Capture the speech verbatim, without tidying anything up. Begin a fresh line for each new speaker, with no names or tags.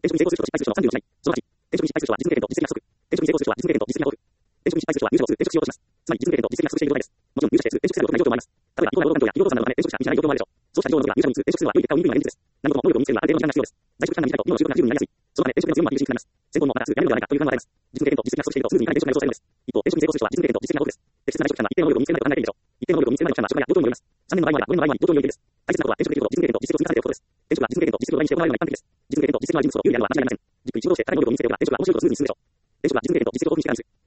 転職に成功する人と失敗する人のさんびょうの違い。そのはち、転職に失敗する人は実務経験と実績が不足。転職に成功する人は実務経験と実績が豊富。転職に失敗する人は入社をする転職しようとします。つまり実務経験と実績が不足している状態です。もちろん入社している転職せざるを得ない状況もあります。例えば、違法な労働環境や違法動産などのため転職者にしない状況もあるでしょう。そうした違法のが入社に移る転職するのは良い結果を生むような現実です。何事も能力を身につけるにはある程度の時間が必要です。在職期間が短いと今の就職が不十分になりやすい。そのため転職での強みは優秀になります。先方もまたすぐ辞めるのではないかという不安が与えます。実務経験と実績が不足しているとすぐにいかない転職になる状態なのです。一方、転職に成功する人は実務経験と実績が豊富です。適切な転職期間は一定の能力を身につけないと考えているでしょう。一定の能力を身につけないのは職場や同等にもよります。さんねんの場合もあればごねんの場合もあり同等に良いです。大切なことは転職できること、実務経験と実績を積み重ねていくことです。転職は実務経験と実績を倍にして行われるのが一般的です。実務経験と実績のある人物ほど有利であるのは間違いありません。じっくり一労して高い能力を身につけておけば転職は面白いことをスムーズに進むでしょう。転職は実務経験と実績を豊富にしてからです。